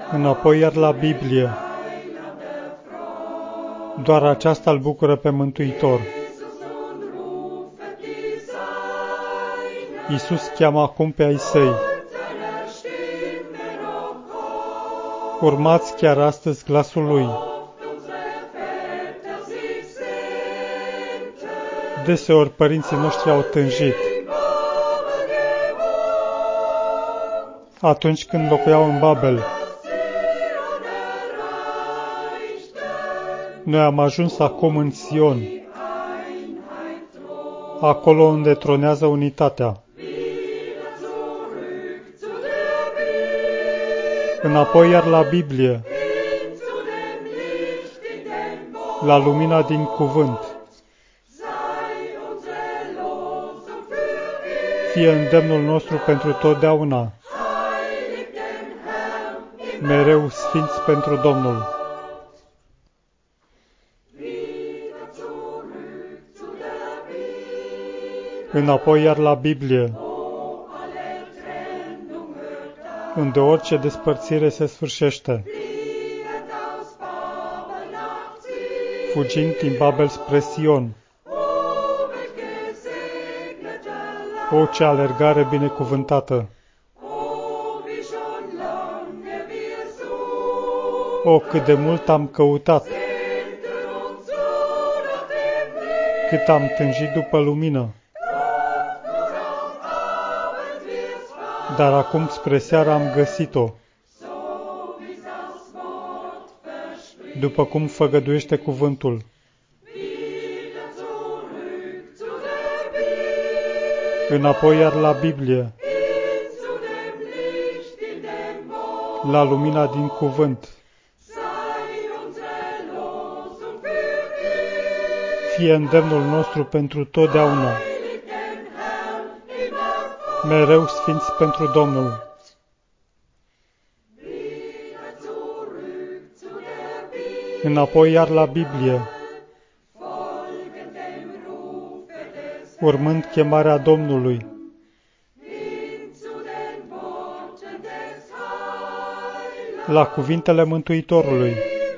înapoi iar la Biblie. Doar aceasta îl bucură pe Mântuitor. Iisus cheamă acum pe ai săi. Urmați chiar astăzi glasul Lui. Deseori părinții noștri au tânjit. Atunci când locuiau în Babel, noi am ajuns acum în Sion, acolo unde tronează unitatea. Înapoi iar la Biblie, la lumina din cuvânt. Fie îndemnul nostru pentru totdeauna, mereu sfinți pentru Domnul. Înapoi iar la Biblie, unde orice despărțire se sfârșește, fugind din Babel spre Sion. O, ce alergare binecuvântată! O, cât de mult am căutat, cât am tânjit după lumină. Dar acum spre seară am găsit-o, după cum făgăduiește cuvântul. Înapoi iar la Biblie, la lumina din cuvânt. Fie îndemnul nostru pentru totdeauna, mereu sfinți pentru Domnul. Înapoi iar la Biblie, urmând chemarea Domnului. La cuvintele Mântuitorului,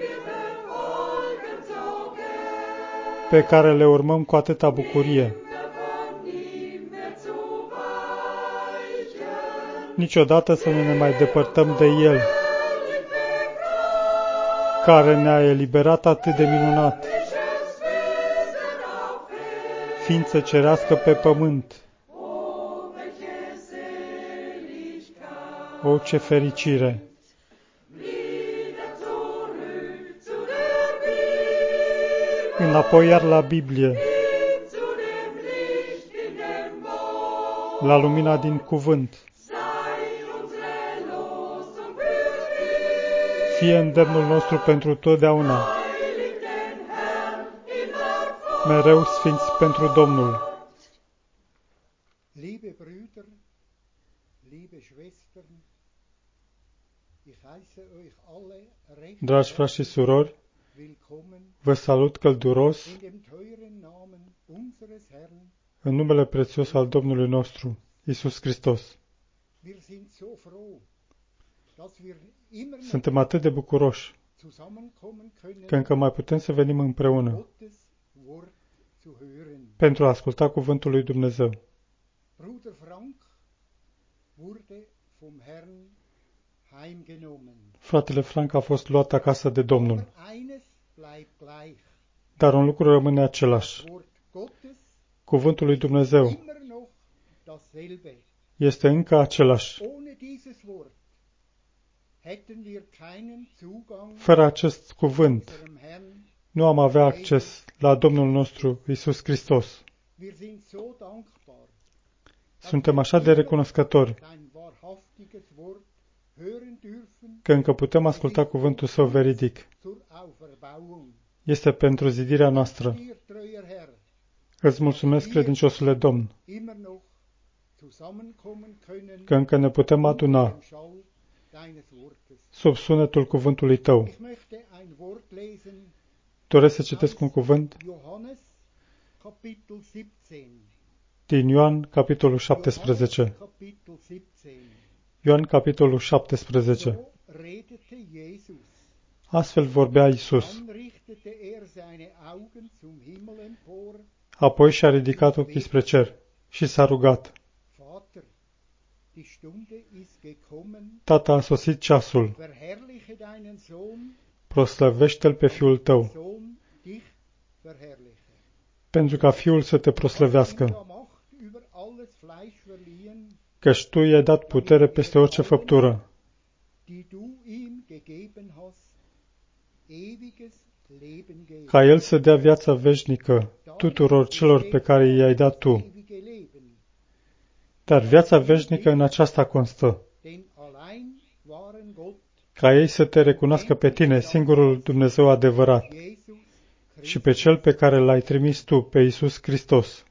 pe care le urmăm cu atâta bucurie. Niciodată să nu ne mai depărtăm de El, care ne-a eliberat atât de minunat, ființă cerească pe pământ. O, ce fericire! Înapoi iar la Biblie, la lumina din cuvânt. Fie îndemnul nostru pentru totdeauna, mereu sfinți pentru Domnul. Dragi frați și surori, vă salut călduros în numele prețios al Domnului nostru, Iisus Hristos. Suntem atât de bucuroși că încă mai putem să venim împreună pentru a asculta cuvântul lui Dumnezeu. Fratele Frank a fost luat acasă de Domnul, dar un lucru rămâne același. Cuvântul lui Dumnezeu este încă același. Fără acest cuvânt, nu am avea acces la Domnul nostru, Iisus Hristos. Suntem așa de recunoscători că încă putem asculta cuvântul Său veridic. Este pentru zidirea noastră. Îți mulțumesc, credinciosule Domn, că încă ne putem aduna sub sunetul cuvântului Tău. Doresc să citesc un cuvânt din Ioan, capitolul 17. Ioan, capitolul 17. Astfel vorbea Iisus. Apoi și-a ridicat ochii spre cer și s-a rugat. Tată, a sosit ceasul. Proslăvește-L pe Fiul Tău, pentru ca Fiul să te proslăvească, căci Tu i-ai dat putere peste orice făptură, ca El să dea viața veșnică tuturor celor pe care i-ai dat Tu. Dar viața veșnică în aceasta constă, ca ei să te recunoască pe Tine, singurul Dumnezeu adevărat, și pe Cel pe care L-ai trimis Tu, pe Iisus Hristos.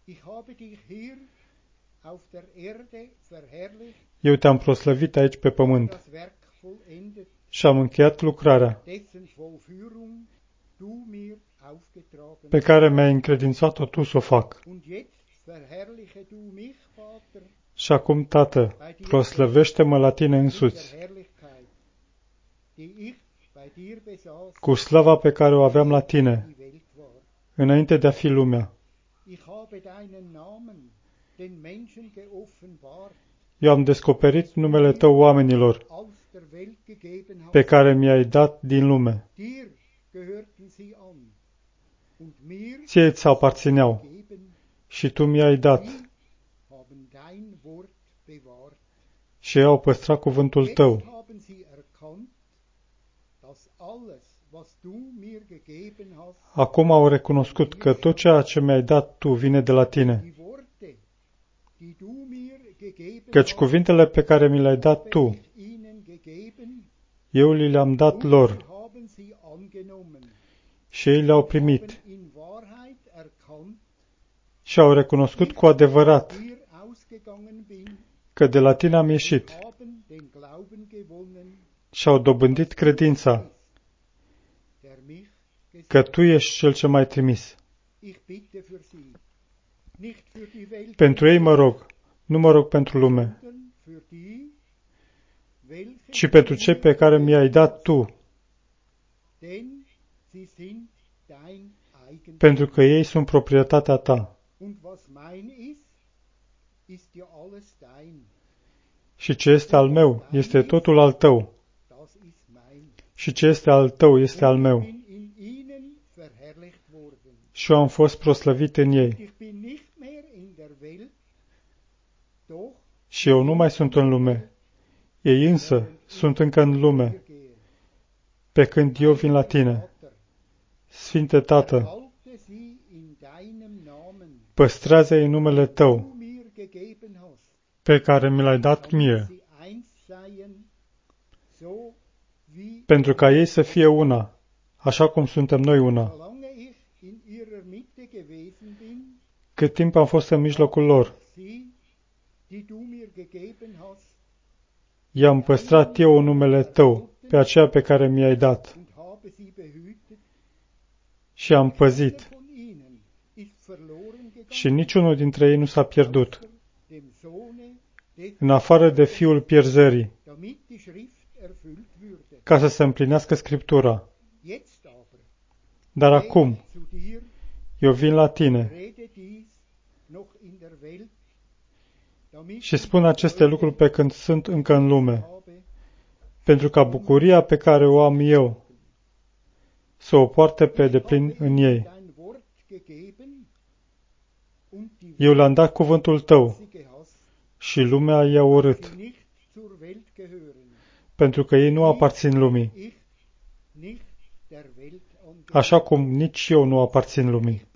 Eu Te-am proslăvit aici pe pământ și am încheiat lucrarea pe care mi-ai încredințat-o Tu să o fac. Și acum, Tată, proslăvește-mă la Tine însuți, cu slava pe care o aveam la Tine, înainte de a fi lumea. Eu am descoperit numele Tău oamenilor, pe care mi-ai dat din lume. Ție ți aparțineau și Tu mi-ai dat. Și ei au păstrat cuvântul Tău. Acum au recunoscut că tot ceea ce mi-ai dat Tu vine de la Tine, căci cuvintele pe care mi le-ai dat Tu, eu li le-am dat lor și ei le-au primit și au recunoscut cu adevărat că de la Tine am ieșit și au dobândit credința că Tu ești Cel ce m-ai trimis. Pentru ei mă rog, nu mă rog pentru lume, ci pentru cei pe care mi-ai dat Tu, pentru că ei sunt proprietatea Ta. Și ce este al meu este totul al Tău, și ce este al Tău este al meu. Și eu am fost proslăvit în ei. Și eu nu mai sunt în lume, ei însă sunt încă în lume, pe când eu vin la Tine. Sfinte Tată, păstrează-i în numele Tău, pe care mi l-ai dat mie, pentru ca ei să fie una, așa cum suntem noi una. Cât timp am fost în mijlocul lor, i-am păstrat eu în numele Tău, pe aceea pe care mi-ai dat, și am păzit, și niciunul dintre ei nu s-a pierdut, în afară de fiul pierzării, ca să se împlinească Scriptura. Dar acum, eu vin la Tine și spun aceste lucruri pe când sunt încă în lume, pentru ca bucuria pe care o am eu să o poarte pe deplin în ei. Eu le-am dat cuvântul Tău și lumea i-a urât, pentru că ei nu aparțin lumii, așa cum nici eu nu aparțin lumii.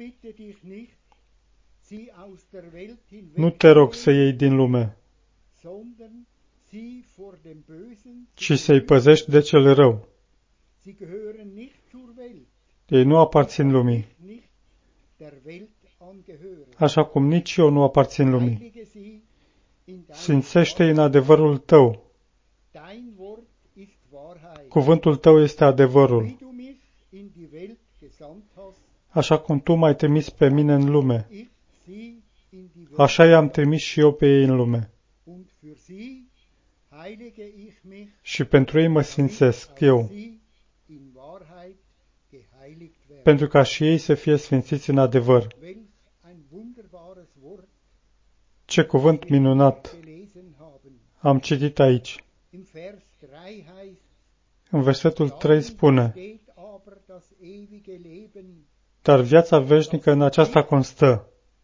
Nu te rog să iei din lume, ci să-i păzești de cel rău. Ei nu aparțin lumii, așa cum nici eu nu aparțin lumii. Sfințește-i în adevărul Tău. Cuvântul Tău este adevărul. Așa cum Tu m-ai trimis pe mine în lume, așa i-am trimis și eu pe ei în lume. și pentru ei mă sfințesc eu, pentru ca și ei să fie sfințiți în adevăr. Ce cuvânt minunat am citit aici. În versetul 3 spune: dar viața veșnică în aceasta constă,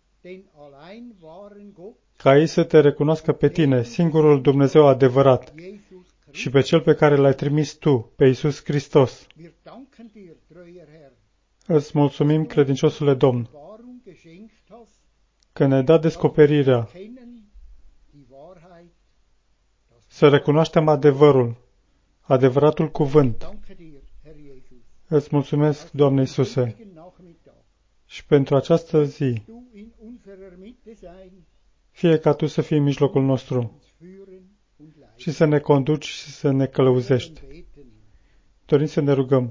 ca ei să te recunoască pe tine, singurul Dumnezeu adevărat, și pe Cel pe care L-ai trimis Tu, pe Iisus Hristos. Îți mulțumim, credinciosule Domn, că ne-ai dat descoperirea să recunoaștem adevărul, adevăratul cuvânt. Îți mulțumesc, Doamne Iisuse, și pentru această zi, fie ca Tu să fii în mijlocul nostru și să ne conduci și să ne călăuzești. Dorim să ne rugăm.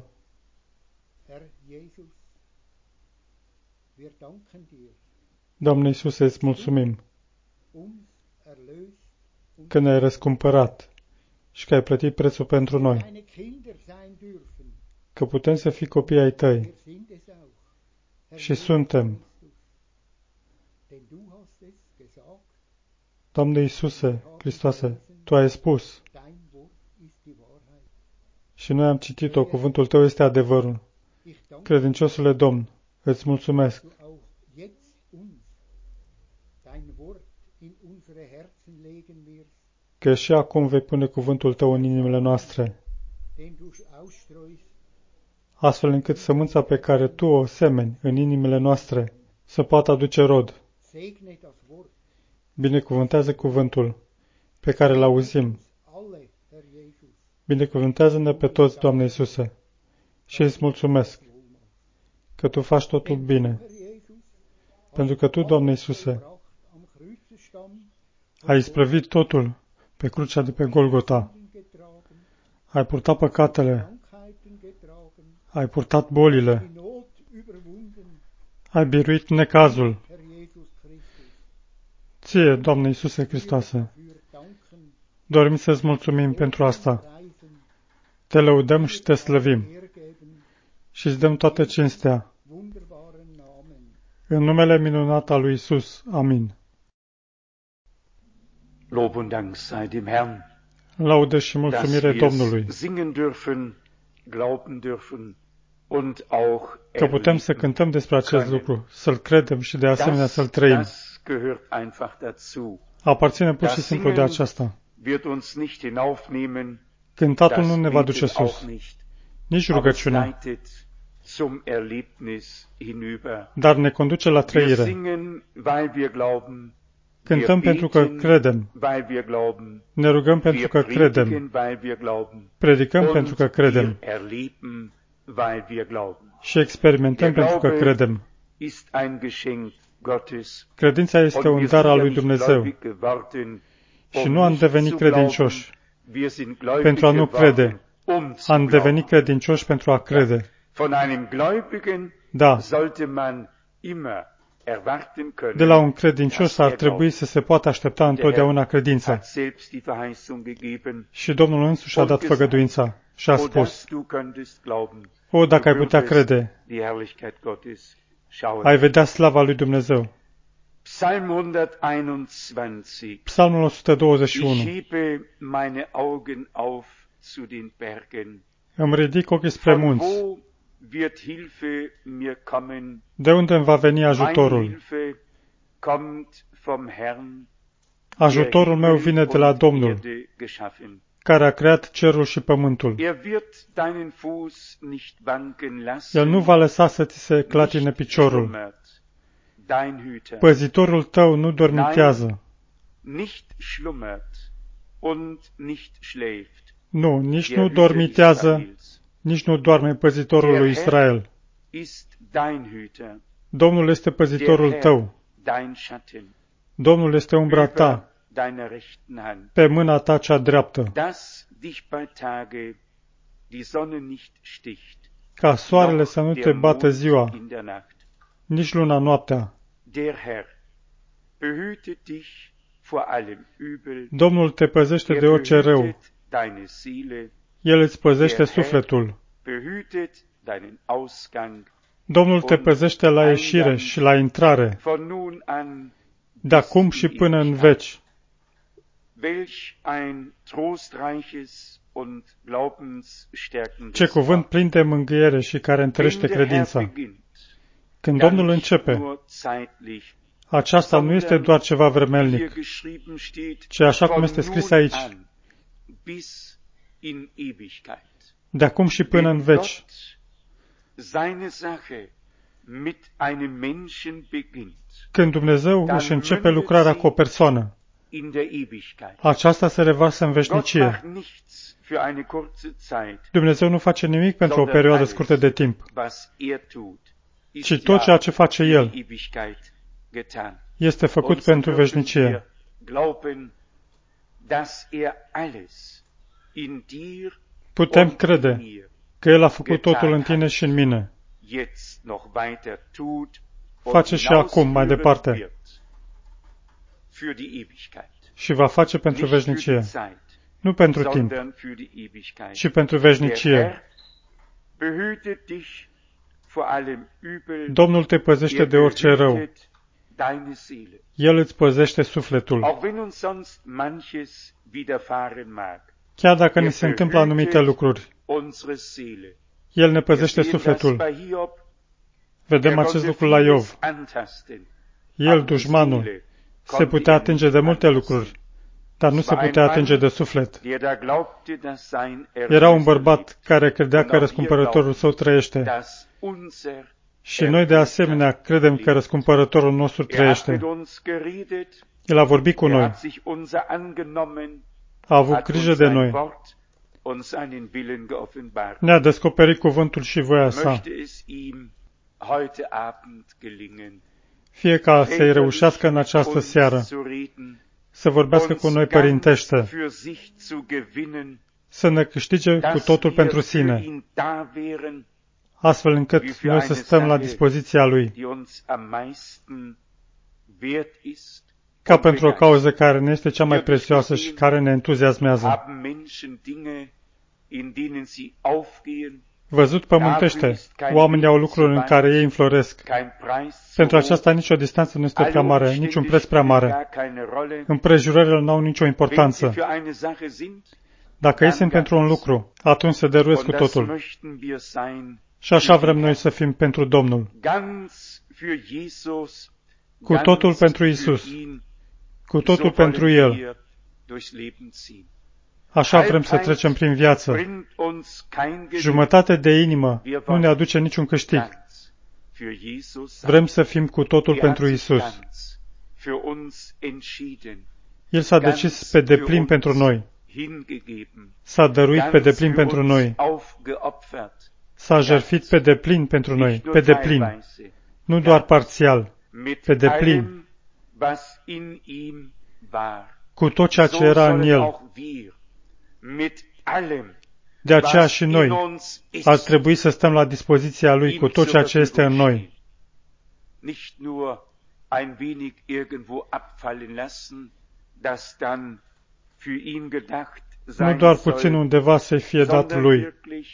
Doamne Iisuse, îți mulțumim că ne-ai răscumpărat și că ai plătit prețul pentru noi, că putem să fii copii ai Tăi și suntem. Doamne Iisuse Hristoase, Tu ai spus și noi am citit-o, cuvântul Tău este adevărul. Credinciosule Domn, îți mulțumesc că și acum vei pune cuvântul Tău în inimile noastre, astfel încât sămânța pe care Tu o semeni în inimile noastre să poată aduce rod. Binecuvântează cuvântul pe care îl auzim. Binecuvântează-ne pe toți, Doamne Iisuse, și îți mulțumesc că Tu faci totul bine, pentru că Tu, Doamne Iisuse, ai isprăvit totul pe crucea de pe Golgota. Ai purtat păcatele, ai purtat bolile, ai biruit necazul. Ție, Doamne Iisuse Hristoase, dorim să-ți mulțumim pentru asta. Te lăudăm și te slăvim și îți dăm toată cinstea. În numele minunat al lui Iisus. Amin. Lob und Dank sei dem Herrn, Laudă și dass mulțumire wir Domnului, singen dürfen, glauben dürfen und auch că putem să cântăm despre acest lucru, să-l credem și de asemenea să-l trăim. Das gehört einfach dazu. Aparține pur și simplu de aceasta. Wird uns nicht hinaufnehmen, Cântatul nu das ne va duce bietet auch sus, nicht, nici aber es rugăciunea, leitet zum Erlebnis hinüber. dar ne conduce la Wir trăire. singen, weil wir glauben, Cântăm wir pentru că beten, credem, weil wir glauben, ne rugăm pentru wir că credem, predigen, weil wir glauben, predicăm pentru und că credem wir erleben, weil wir glauben. și experimentăm pentru că credem. Ist ein Geschenk Gottes. Credința este un dar al lui Dumnezeu și nu am devenit credincioși pentru a nu crede. Am devenit credincioși pentru a crede. Da, de la un credincios ar trebui să se poată aștepta întotdeauna credința. Și Domnul însuși a dat făgăduința și a spus: o, dacă ai putea crede, ai vedea slava lui Dumnezeu. Psalmul 121. Îmi ridic ochii spre munți. De unde îmi va veni ajutorul? Ajutorul meu vine de la Domnul, care a creat cerul și pământul. El nu va lăsa să ți se clatine piciorul. Păzitorul tău nu dormitează. Nu, nici nu dormitează, nici nu doarme păzitorul lui Israel. Domnul este păzitorul tău. Domnul este umbra ta, pe mâna ta cea dreaptă, ca soarele să nu te bată ziua, nici luna noaptea. vor allem Übel. Domnul te păzește de orice rău. Behütet deine Seele. El îți păzește Der Herr sufletul. behütet deinen Ausgang. Domnul te păzește la ieșire și la intrare, Von nun an de acum și până în veci. welch ein trostreiches und glaubensstärkendes Ce cuvânt Wort. plin de mângâiere și care întărește Wenn der Herr credința. beginnt, Când dann Domnul nicht începe, nur zeitlich, aceasta nu este doar ceva hier vremelnic, geschrieben steht, ci așa cum von este scris nun aici, an bis in Ewigkeit. de acum și până în Wenn veci. Gott seine Sache mit einem Menschen beginnt, Când Dumnezeu își începe lucrarea cu o persoană, in der Ewigkeit. aceasta se revarsă în Gott veșnicie. macht nichts für eine kurze Zeit, Dumnezeu nu face nimic pentru o sondern perioadă alles, scurtă de timp, was er tut, ist ci tot ceea ce face für El die Ewigkeit getan. este făcut Und so pentru dürfen veșnicie. wir glauben, dass er alles in dir Putem und in crede mir că El a făcut totul în tine și în mine. jetzt noch weiter tut Face und și acum, mai hinausführen departe, wird für die Ewigkeit. și va face pentru Nicht für die veșnicie. Zeit, Nu pentru timp, sondern für die Ewigkeit. ci pentru Der veșnicie. Herr behütet dich vor allem Übel. Domnul te păzește Er de orice rău. behütet deine Seele. El îți păzește sufletul. Auch wenn uns sonst manches widerfahren mag. Chiar dacă ni se întâmplă anumite lucruri, Unsere Seele. El ne Wir păzește sehen das sufletul. bei Hiob. Vedem Er acest konnte lucru la vieles Iov. antasten. El, Aber die dușmanul, Seele se konnte putea er atinge nicht de multe antasten. lucruri, dar nu se putea atinge de suflet. Der da glaubte, dass sein Era un bărbat Erlöser care credea că răscumpărătorul său lebt, trăiește. dass unser Și noi de asemenea credem că răscumpărătorul nostru Er hat trăiește. mit uns geredet, El a vorbit cu er noi, hat sich unser angenommen, a avut hat grijă uns de sein noi, Wort und seinen Willen geoffenbart. ne-a descoperit cuvântul și voia sa. Möchte es ihm heute Abend gelingen, Fie ca să-i reușească în această seară zu reden, să vorbească cu noi uns părintește, ganz für sich zu gewinnen, să ne câștige cu dass totul wir pentru für sine, ihn da wären, astfel încât noi să stăm la dispoziția Lui, die uns am meisten wert ist. ca und pentru o begeistert. cauză care ne este cea mai prețioasă și care ne entuziasmează. Haben Menschen Dinge, in denen sie aufgehen, Văzut pământește, oamenii au lucruri în care ei înfloresc. kein Preis zu Pentru hoch, aceasta nicio distanță nu este prea alle mare, niciun preț prea Umstände mare. gar keine Rolle. Împrejurările nu au nicio Wenn sie importanță. für eine Sache sind, Dacă ei sunt pentru un lucru, atunci se dăruiesc und cu das totul. möchten wir sein, Și așa vrem noi să fim pentru Domnul. ganz für Jesus, Cu ganz totul pentru für Isus, ihn, cu totul so pentru wollen El. wir durchs Leben ziehen. Așa vrem să trecem prin viață. Bringt uns kein Gewinn, Jumătate de inimă nu ne aduce niciun câștig. ganz für Jesus sein. Vrem să fim cu totul Er hat pentru sich Isus. ganz für uns entschieden, El s-a decis pe deplin pentru noi. hingegeben, S-a dăruit pe ganz deplin für pentru uns noi. aufgeopfert, S-a jertfit pe deplin pentru noi, nicht nur pe deplin, teilweise, nu doar parțial, mit pe deplin. allem, was in ihm war. cu tot ceea So ce era în sollen El. auch wir mit allem, De aceea was și in noi uns ist, ar trebui să stăm la dispoziția Lui ihm cu tot zur ceea ce este în Verfügung noi. stehen. Nicht nur ein wenig irgendwo abfallen lassen, das dann für ihn gedacht Nu sein doar puțin soll, undeva să-i fie dat sondern Lui, wirklich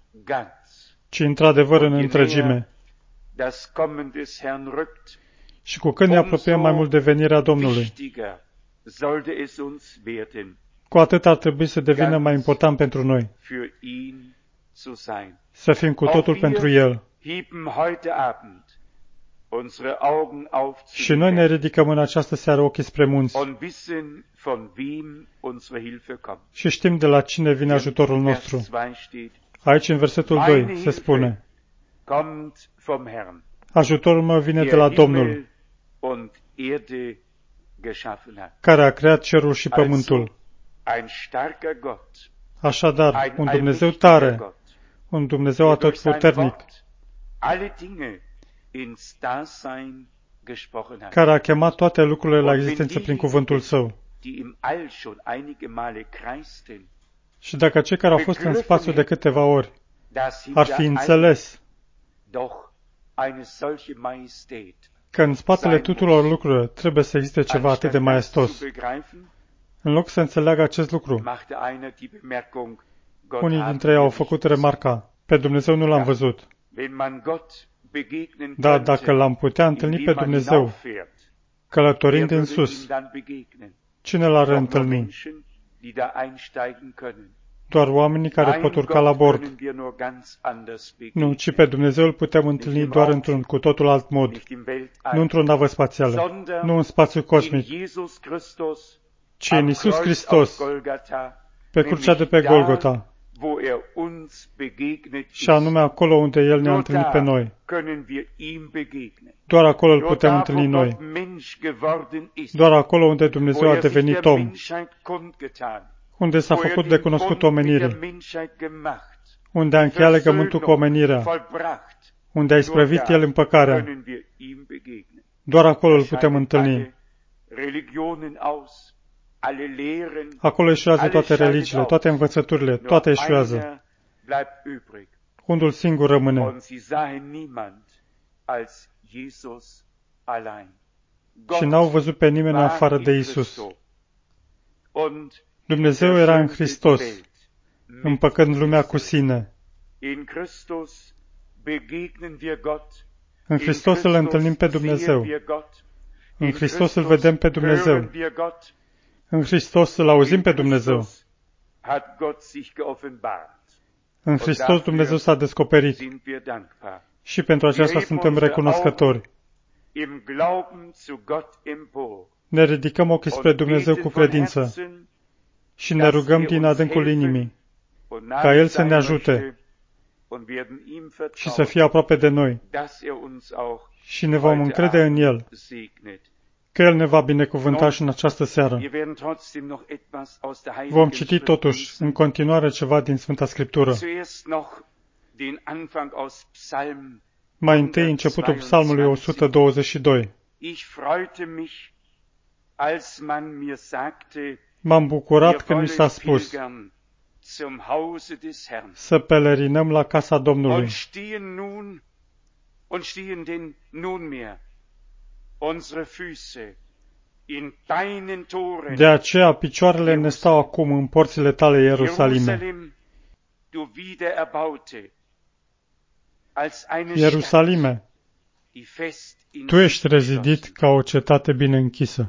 ganz. ci într-adevăr în Und je întregime. näher das Kommen des Herrn rückt, Și cu cât ne apropiem mai mult de venirea Domnului, wichtiger sollte es uns werden, cu atât ar trebui să devină mai important pentru noi, für ihn zu sein. să fim cu totul pentru El. Heben heute Abend unsere Augen auf zu Și den noi ne Bergen ridicăm în această seară ochii spre munți und wissen, von wem unsere Hilfe kommt. și știm de la cine vine ajutorul Im nostru. Vers 2 steht, Aici, în versetul 2, se spune, kommt vom Herrn, ajutorul meu vine de la der Domnul, Himmel und Erde geschaffen hat. care a creat cerul și pământul. Ein starker Gott, Așadar, ein un Dumnezeu allmächtiger tare, Gott, un Dumnezeu der durch sein atotputernic, Wort alle Dinge ins Dasein gesprochen hat. care a chemat toate lucrurile la existență prin cuvântul Său. Die im All schon einige Male kreisten, Și dacă cei care au fost în spațiu de câteva ori dass ar fi hinter înțeles doch eine solche Majestät că în spatele tuturor lucrurilor trebuie să existe ceva atât de maestos. În loc să înțeleagă acest lucru, unii dintre ei au făcut remarca, pe Dumnezeu nu l-am văzut. Dar dacă l-am putea întâlni pe Dumnezeu, călătorind în sus, cine l-ar întâlni? Doar oamenii care pot urca la bord. Nu, ci pe Dumnezeu îl putem întâlni doar într-un cu totul alt mod. Nu într-o navă spațială, nu în spațiu cosmic, ci în Iisus Hristos, pe crucea de pe Golgota, și anume acolo unde El ne-a întâlnit pe noi. Doar acolo îl putem întâlni noi. Doar acolo unde Dumnezeu a devenit om, unde s-a făcut de cunoscut omenirii, unde a încheiat legământul cu omenirea, unde a isprăvit El împăcarea. Doar acolo îl putem întâlni. Acolo eșuează toate religiile, toate învățăturile, toate eșuează. Unul singur rămâne. Și n-au văzut pe nimeni afară de Isus. Dumnezeu era în Hristos, împăcând lumea cu sine. În Hristos îl întâlnim pe Dumnezeu. În Hristos îl vedem pe Dumnezeu. În Hristos îl auzim pe Dumnezeu. În Hristos Dumnezeu s-a descoperit. Și pentru aceasta suntem recunoscători. Ne ridicăm ochii spre Dumnezeu cu credință și ne rugăm din adâncul inimii ca El să ne ajute și să fie aproape de noi și ne vom încrede în El, că El ne va binecuvânta și în această seară. Vom citi totuși în continuare ceva din Sfânta Scriptură. Mai întâi începutul Psalmului 122. M-am bucurat când mi s-a spus să pelerinăm la casa Domnului. De aceea picioarele ne stau acum în porțile tale, Ierusalime. Ierusalime, tu ești rezidit ca o cetate bine închisă,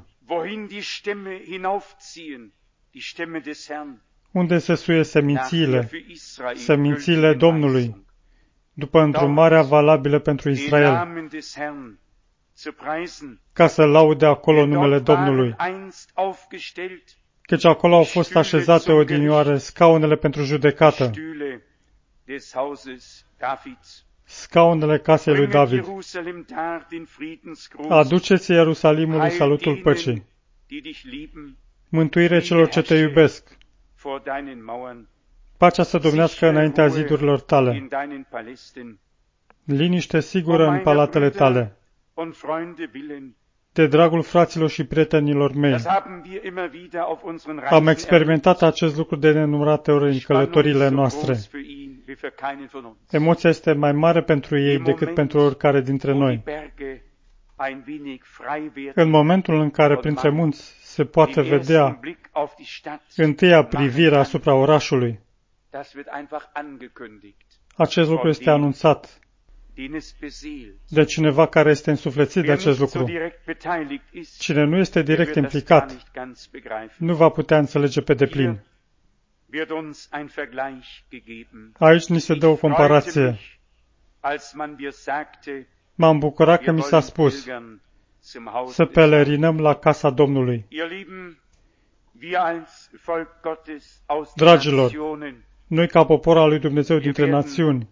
unde se suie semințiile Domnului, după îndrumarea valabilă pentru Israel, ca să laude acolo numele Domnului. Căci acolo au fost așezate odinioare scaunele pentru judecată, scaunele casei lui David. Aduceți Ierusalimului salutul păcii, mântuire celor ce te iubesc, pacea să domnească înaintea zidurilor tale, liniște sigură în palatele tale, de dragul fraților și prietenilor mei. Am experimentat acest lucru de nenumărate ori în călătoriile noastre. Emoția este mai mare pentru ei decât pentru oricare dintre noi. În momentul în care printre munți se poate vedea întâia privire asupra orașului, acest lucru este anunțat de cineva care este însuflețit de acest lucru. Cine nu este direct implicat nu va putea înțelege pe deplin. Aici ni se dă o comparație. M-am bucurat că mi s-a spus să pelerinăm la casa Domnului. Dragilor, noi ca popor al lui Dumnezeu dintre națiuni,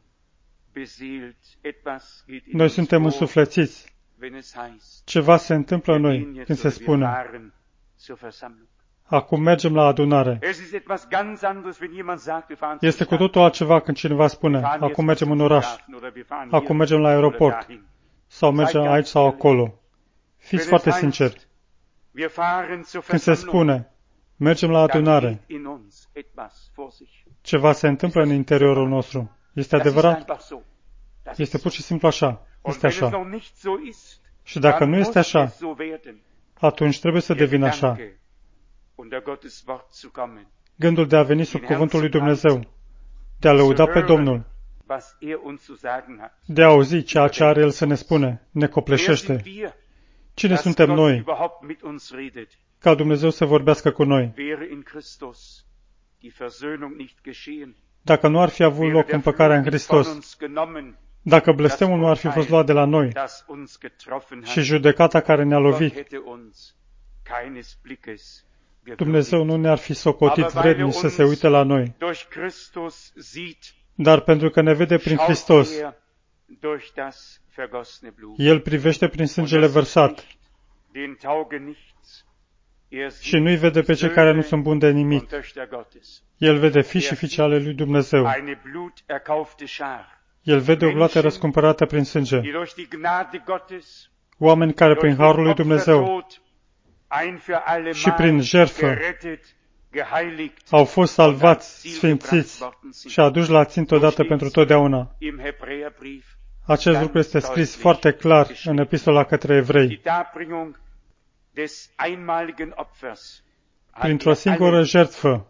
noi suntem însuflețiți. Ceva se întâmplă în noi când se spune acum mergem la adunare. Este cu totul altceva când cineva spune acum mergem în oraș, acum mergem la aeroport, sau mergem aici sau acolo. Fiți foarte sinceri. Când se spune mergem la adunare, ceva se întâmplă în interiorul nostru. Este adevărat? Este pur și simplu așa. Este așa. Și dacă nu este așa, atunci trebuie să devină așa. Gândul de a veni sub cuvântul lui Dumnezeu, de a lăuda pe Domnul, de a auzi ceea ce are El să ne spune, ne copleșește. Cine suntem noi ca Dumnezeu să vorbească cu noi? Dacă nu ar fi avut loc împăcarea în Hristos, dacă blestemul nu ar fi fost luat de la noi și judecata care ne-a lovit, Dumnezeu nu ne-ar fi socotit vrednici să se uite la noi. Dar pentru că ne vede prin Hristos, El privește prin sângele vărsat și nu-i vede pe cei care nu sunt buni de nimic. El vede fii și fiice ale lui Dumnezeu. El vede o gloată răscumpărată prin sânge. Oameni care prin harul lui Dumnezeu și prin jertfă au fost salvați, sfințiți și aduși la țintă odată pentru totdeauna. Acest lucru este scris foarte clar în epistola către evrei. Printr-o singură jertfă,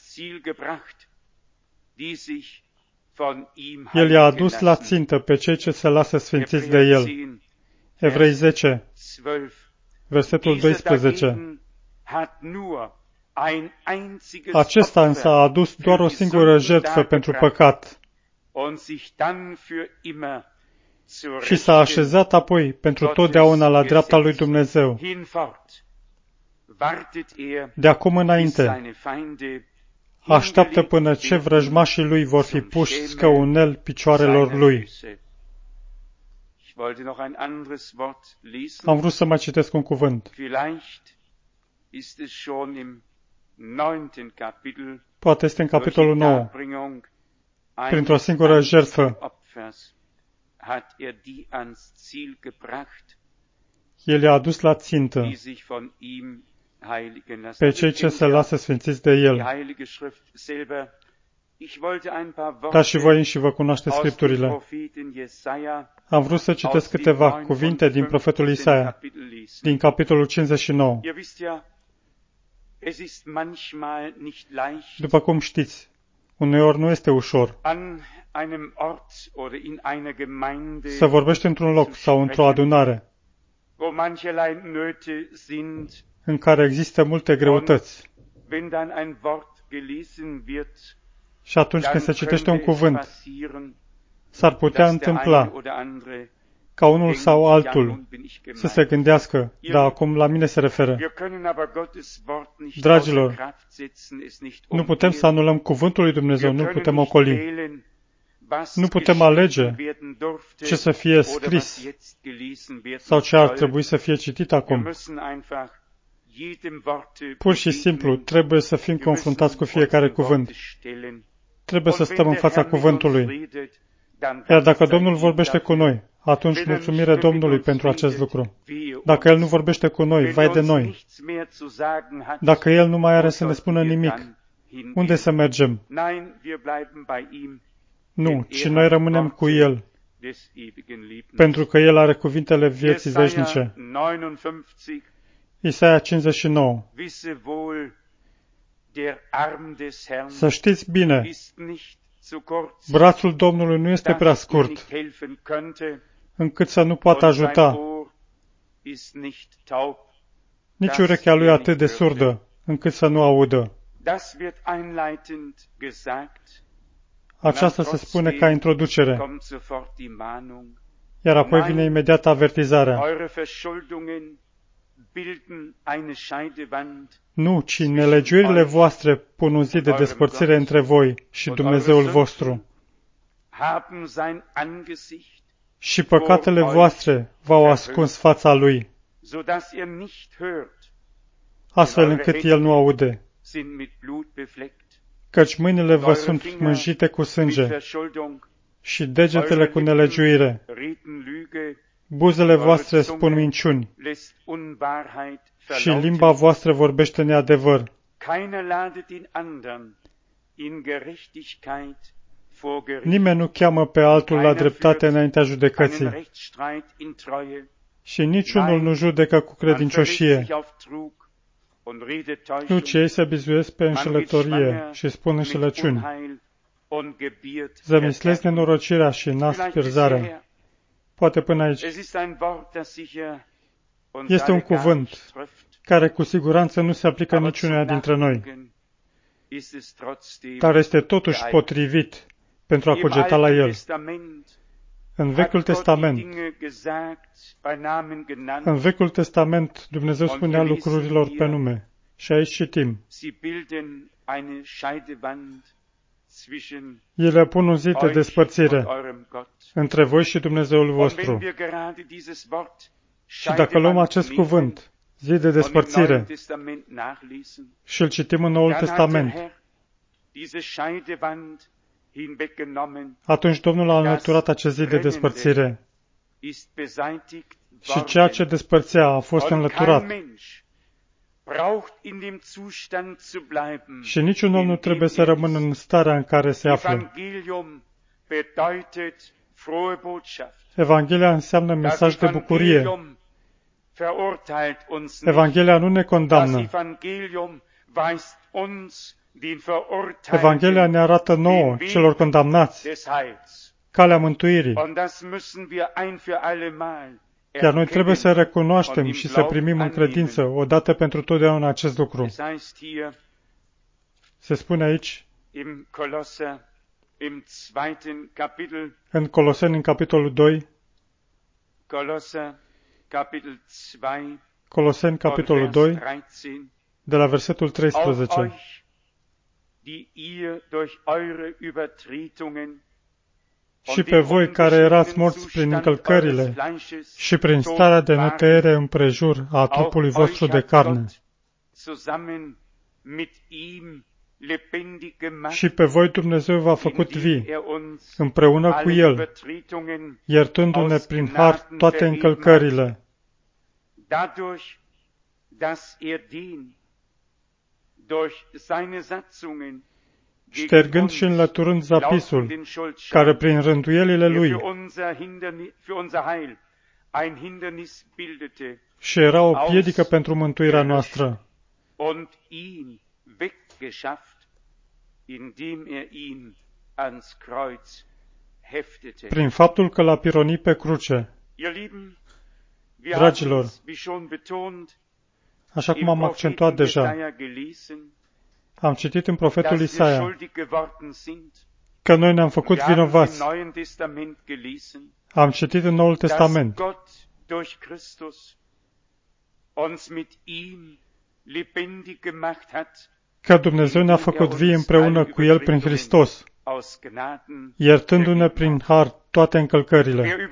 El i-a adus la țintă pe cei ce se lasă sfințiți de El. Evrei 10, versetul 12. Acesta însă a adus doar o singură jertfă pentru păcat și s-a așezat apoi pentru totdeauna la dreapta lui Dumnezeu. De acum înainte, așteaptă până ce vrăjmașii lui vor fi puși scăunel picioarelor lui. Am vrut să mai citesc un cuvânt. Poate este în capitolul 9. Printr-o singură jertfă, El i-a adus la țintă pe cei ce se lasă sfințiți de El. Dar și voi înși vă cunoașteți Scripturile. Am vrut să citesc câteva cuvinte din profetul Isaia, din capitolul 59. După cum știți, uneori nu este ușor să vorbești într-un loc sau într-o adunare în care există multe greutăți. Și atunci când se citește un cuvânt, s-ar putea întâmpla ca unul sau altul să se gândească, da, acum la mine se referă. Dragilor, nu putem să anulăm cuvântul lui Dumnezeu, nu putem ocoli. Nu putem alege ce să fie scris sau ce ar trebui să fie citit acum. Pur și simplu, trebuie să fim confruntați cu fiecare cuvânt. Trebuie să stăm în fața cuvântului. Iar dacă Domnul vorbește cu noi, atunci mulțumire Domnului pentru acest lucru. Dacă El nu vorbește cu noi, vai de noi. Dacă El nu mai are să ne spună nimic, unde să mergem? Nu, ci noi rămânem cu El, pentru că El are cuvintele vieții veșnice. Isaia 59. Să știți bine, brațul Domnului nu este prea scurt, încât să nu poată ajuta. Nici urechea lui atât de surdă, încât să nu audă. Aceasta se spune ca introducere, iar apoi vine imediat avertizarea. Nu, ci nelegiuirile voastre pun un zid de despărțire între voi și Dumnezeul vostru. Și păcatele voastre v-au ascuns fața Lui, astfel încât El nu aude. Căci mâinile vă sunt mânjite cu sânge și degetele cu nelegiuire. Buzele voastre spun minciuni și limba voastră vorbește neadevăr. Nimeni nu cheamă pe altul la dreptate înaintea judecății. Și niciunul nu judecă cu credincioșie. Nu, ci ei se bizuiesc pe înșelătorie și spun înșelăciuni. Zămislesc nenorocirea și nasc pierzarea. Poate până aici. Este un cuvânt care cu siguranță nu se aplică niciunuia dintre noi, dar este totuși potrivit pentru a cugeta la el. În Vechiul Testament, Dumnezeu spunea lucrurilor pe nume. Și aici citim. Ele pun un zid de despărțire între voi și Dumnezeul vostru. Și dacă luăm acest cuvânt, zid de despărțire, și îl citim în Noul Testament, atunci Domnul a înlăturat acest zid de despărțire și ceea ce despărțea a fost înlăturat. Și niciun om nu trebuie să rămână în starea în care se află. Evanghelia înseamnă mesaj de bucurie. Evanghelia nu ne condamnă. Evanghelia ne arată nouă, celor condamnați, calea mântuirii. Iar noi trebuie să recunoaștem și să primim în credință, odată pentru totdeauna, acest lucru. Se spune aici, în Coloseni, în capitolul 2, Coloseni, capitolul 2, de la versetul 13. Și pe voi care erați morți prin încălcările și prin starea de netăiere împrejur a trupului vostru de carne. Și pe voi Dumnezeu v-a făcut vii, împreună cu El, iertându-ne prin har toate încălcările, ștergând și înlăturând zapisul, care prin rânduielile Lui și era o piedică pentru mântuirea noastră, prin faptul că l-a pironit pe cruce. Dragilor, așa cum am accentuat deja, am citit în profetul Isaia că noi ne-am făcut vinovați. Am citit în Noul Testament că Dumnezeu ne-a făcut vii împreună cu El prin Hristos, iertându-ne prin har toate încălcările.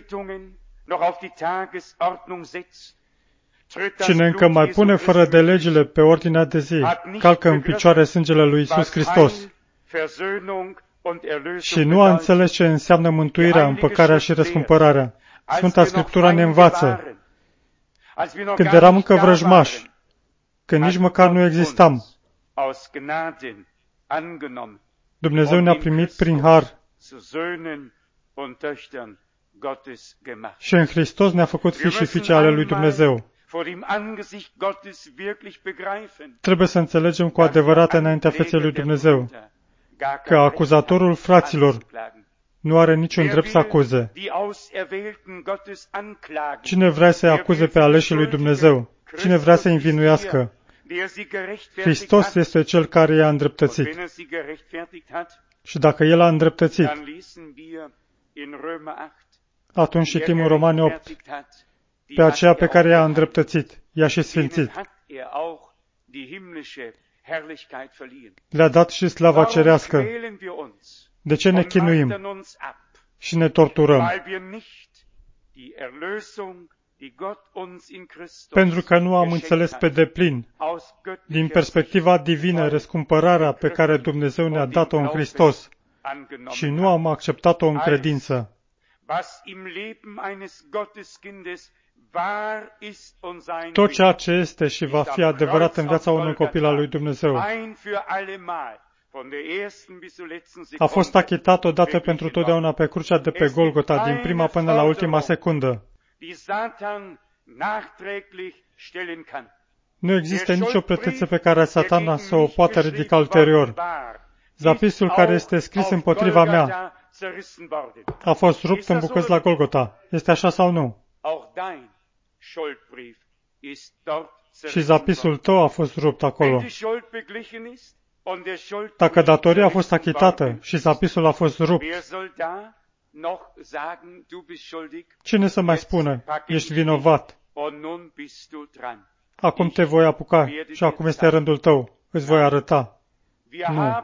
Cine încă mai pune fără de legile pe ordinea de zi, calcă în picioare sângele lui Iisus Hristos și nu a înțeles ce înseamnă mântuirea, împăcarea și răscumpărarea. Sfânta Scriptura ne învață. Când eram încă vrăjmași, când nici măcar nu existam, Dumnezeu ne-a primit prin har și în Hristos ne-a făcut fii și fiice ale lui Dumnezeu. Trebuie să înțelegem cu adevărat înaintea feței lui Dumnezeu că acuzatorul fraților nu are niciun drept să acuze. Cine vrea să-i acuze pe aleșii lui Dumnezeu? Cine vrea să-i învinuiască? Hristos este Cel care i-a îndreptățit. Și dacă El a îndreptățit, atunci citim în Romani 8, pe aceea pe care i-a îndreptățit, i-a și sfințit. Le-a dat și slava cerească. De ce ne chinuim și ne torturăm? Pentru că nu am înțeles pe deplin, din perspectiva divină, răscumpărarea pe care Dumnezeu ne-a dat-o în Hristos și nu am acceptat-o în credință. Tot ceea ce este și va fi adevărat în viața unui copil al lui Dumnezeu a fost achitat odată pentru totdeauna pe crucea de pe Golgota, din prima până la ultima secundă. die Satan nachträglich stellen kann. Nu există nicio pretenție pe care Satana să o poată ridica ulterior. Zapisul care este scris împotriva mea a fost rupt în bucăți la Golgota. Este așa sau nu? Și zapisul tău a fost rupt acolo. Dacă datoria a fost achitată și zapisul a fost rupt, cine să mai spună, ești vinovat? Acum te voi apuca și acum este rândul tău, îți voi arăta. Nu.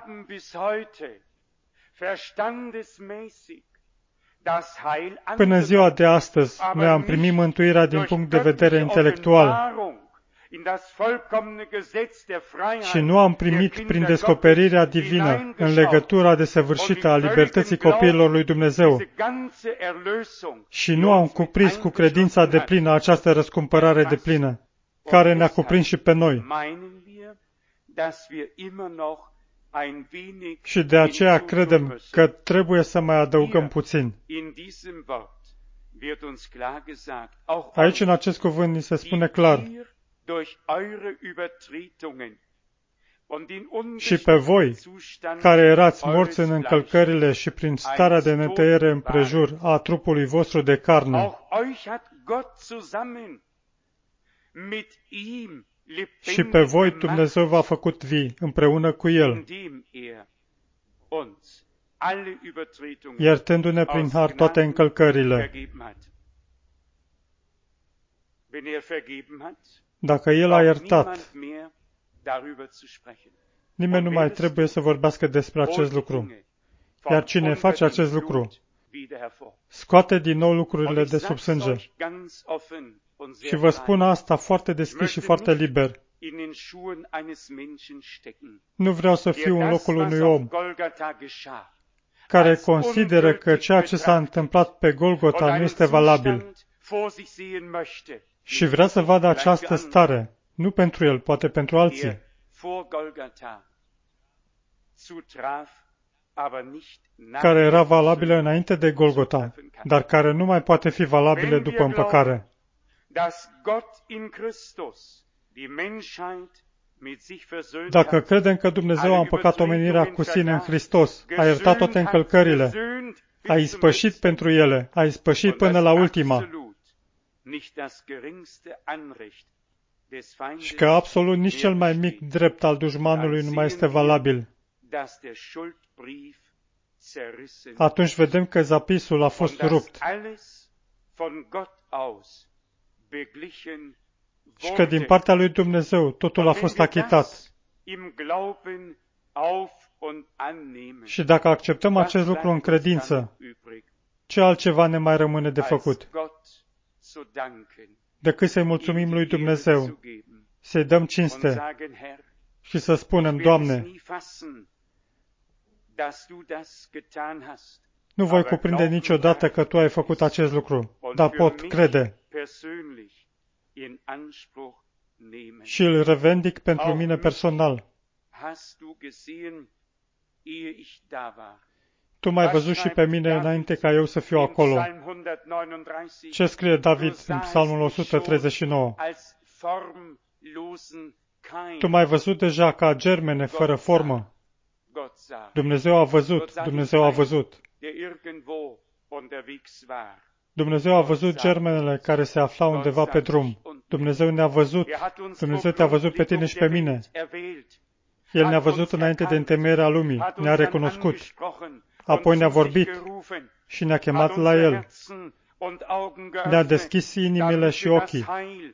Până în ziua de astăzi, noi am primit mântuirea din punct de vedere intelectual și nu am primit prin descoperirea divină în legătura desăvârșită a libertății copiilor lui Dumnezeu și nu am cuprins cu credința deplină această răscumpărare deplină, care ne-a cuprins și pe noi. Și de aceea credem că trebuie să mai adăugăm puțin. Aici, în acest cuvânt, ni se spune clar: și pe voi, care erați morți în încălcările și prin starea de netăiere împrejur a trupului vostru de carne, și pe voi Dumnezeu v-a făcut vii împreună cu El, iertându-ne prin har toate încălcările. Dacă El a iertat, nimeni nu mai trebuie să vorbească despre acest lucru. Iar cine face acest lucru, scoate din nou lucrurile de sub sânge. Și vă spun asta foarte deschis și foarte liber. Nu vreau să fiu în locul unui om care consideră că ceea ce s-a întâmplat pe Golgota nu este valabil și vrea să vadă această stare, nu pentru el, poate pentru alții, care era valabilă înainte de Golgota, dar care nu mai poate fi valabilă după împăcare. Dacă credem că Dumnezeu a împăcat omenirea cu sine în Hristos, a iertat toate încălcările, a ispășit pentru ele, a ispășit până la ultima, și că absolut nici cel mai mic drept al dușmanului nu mai este valabil, atunci vedem că zapisul a fost rupt și că din partea lui Dumnezeu totul a fost achitat. Și dacă acceptăm acest lucru în credință, ce altceva ne mai rămâne de făcut decât să-i mulțumim lui Dumnezeu, să-i dăm cinste și să spunem: Doamne, nu voi cuprinde niciodată că Tu ai făcut acest lucru, dar pot crede și îl revendic pentru mine personal. Tu m-ai văzut și pe mine înainte ca eu să fiu acolo. Ce scrie David în Psalmul 139? Tu m-ai văzut deja ca germene fără formă. Dumnezeu a văzut, Dumnezeu a văzut. Dumnezeu a văzut germenele care se aflau undeva pe drum. Dumnezeu ne-a văzut. Dumnezeu te-a văzut pe tine și pe mine. El ne-a văzut înainte de întemeierea lumii. Ne-a recunoscut. Apoi ne-a vorbit și ne-a chemat la El. Ne-a deschis inimile și ochii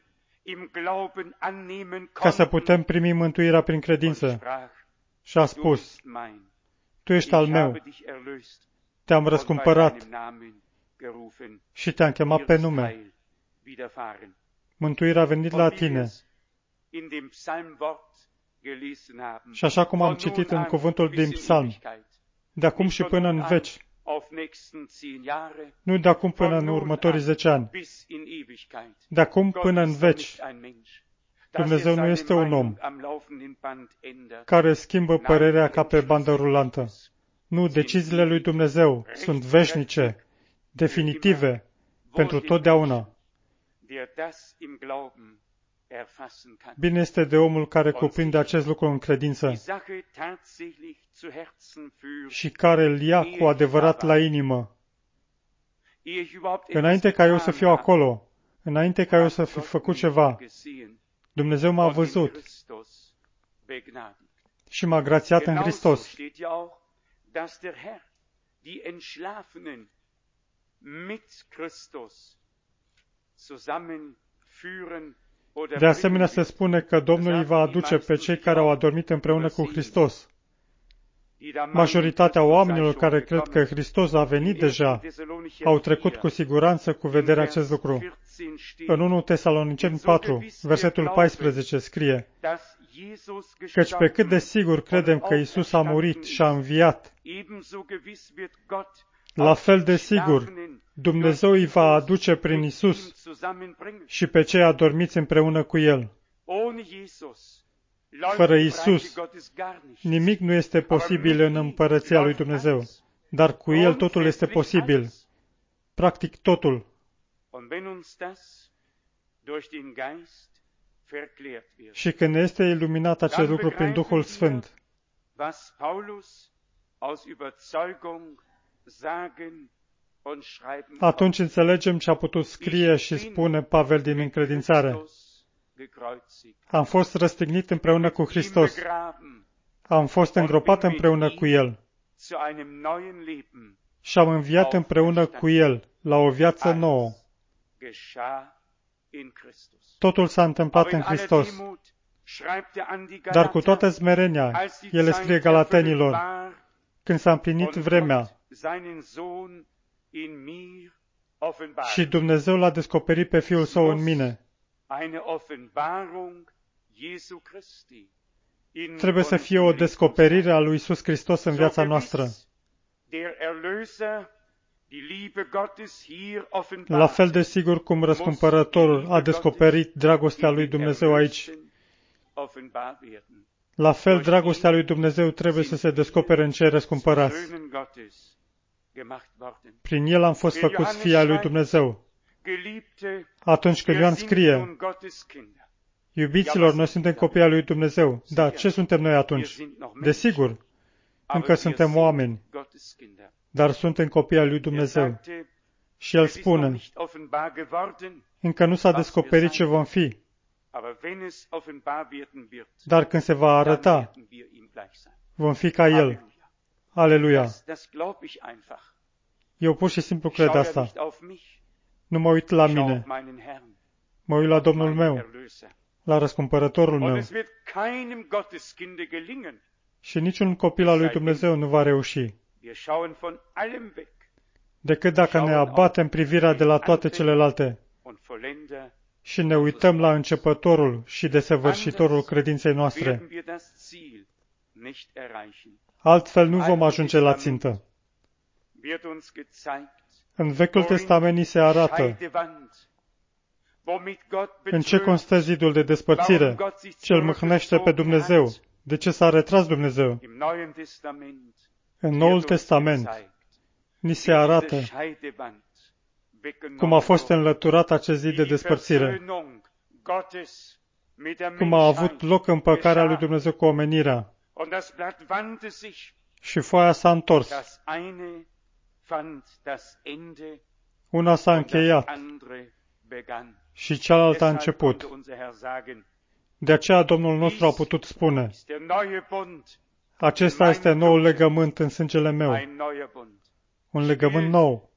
ca să putem primi mântuirea prin credință. Și a spus: Tu ești al meu. Te-am răscumpărat și te-am chemat pe nume. Mântuirea a venit la tine. Și așa cum am citit în cuvântul din Psalm, de acum și până în veci, nu de acum până în următorii 10 ani, de acum până în veci, Dumnezeu nu este un om care schimbă părerea ca pe bandă rulantă. Nu, deciziile lui Dumnezeu sunt veșnice, definitive, pentru totdeauna. der das im Glauben erfassen kann. Bine este de omul care cuprinde acest lucru în credință Die Sache tatsächlich zu Herzen führt, și care îl ia cu adevărat la inimă. ehe ich überhaupt Înainte etwas ca eu să getan fiu habe, acolo, înainte ca eu să hat fi Gott făcut mich ceva, gesehen Dumnezeu m-a und in văzut Christus begnadigt. și m-a grațiat în Genauso Hristos. steht ja auch, dass der Herr die Entschlafenen mit Christus zusammenführen oder De asemenea, se bringen spune că Domnul îi va aduce pe cei care au adormit împreună cu Hristos. wird. Majoritatea oamenilor care cred că Hristos a venit deja au trecut cu siguranță cu vederea acest lucru. În 1 Tesaloniceni 4, versetul 14 scrie: Căci pe cât de sigur credem că Iisus a murit și a înviat, la fel de sigur Dumnezeu îi va aduce prin Iisus și pe cei adormiți împreună cu El. Fără Iisus, nimic nu este posibil în împărăția lui Dumnezeu, dar cu El totul este posibil. Practic totul. Și când este iluminat acest lucru prin Duhul Sfânt, atunci înțelegem ce a putut scrie și spune Pavel din încredințare. Am fost răstignit împreună cu Hristos. Am fost îngropat împreună cu El. Și am înviat împreună cu El la o viață nouă. Totul s-a întâmplat în Hristos. Dar cu toată smerenia, el scrie Galatenilor, când s-a împlinit vremea și Dumnezeu l-a descoperit pe Fiul Său în mine. Trebuie să fie o descoperire a lui Iisus Hristos în viața noastră. La fel de sigur cum răscumpărătorul a descoperit dragostea lui Dumnezeu aici, la fel dragostea lui Dumnezeu trebuie să se descopere în cei răscumpărați. Prin El am fost făcuți fii ai lui Dumnezeu. Atunci când Ioan scrie, iubiților, noi suntem copii ai lui Dumnezeu. Da, ce suntem noi atunci? Desigur, încă suntem oameni, dar suntem copii ai lui Dumnezeu. Și El spune, încă nu s-a descoperit ce vom fi, dar când se va arăta, vom fi ca El. Aleluia! Eu pur și simplu cred asta. Nu mă uit la mine. Mă uit la Domnul meu, la răscumpărătorul meu. Și niciun copil al lui Dumnezeu nu va reuși, decât dacă ne abatem privirea de la toate celelalte și ne uităm la începătorul și desăvârșitorul credinței noastre. Altfel nu vom ajunge la țintă. În Vechiul Testament ni se arată în ce constă zidul de despărțire, ce îl mâhnește pe Dumnezeu, de ce s-a retras Dumnezeu. În Noul Testament ni se arată cum a fost înlăturat acest zid de despărțire, cum a avut loc împăcarea lui Dumnezeu cu omenirea. Și foaia s-a întors. Una s-a încheiat și cealaltă a început. De aceea Domnul nostru a putut spune, acesta este noul legământ în sângele meu, un legământ nou.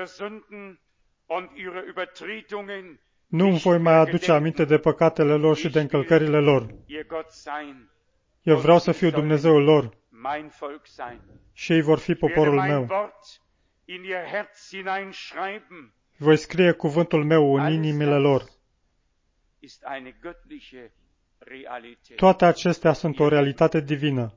Nu îmi voi mai aduce aminte de păcatele lor și de încălcările lor. Eu vreau să fiu Dumnezeul lor și ei vor fi poporul meu. Voi scrie cuvântul meu în inimile lor. Toate acestea sunt o realitate divină.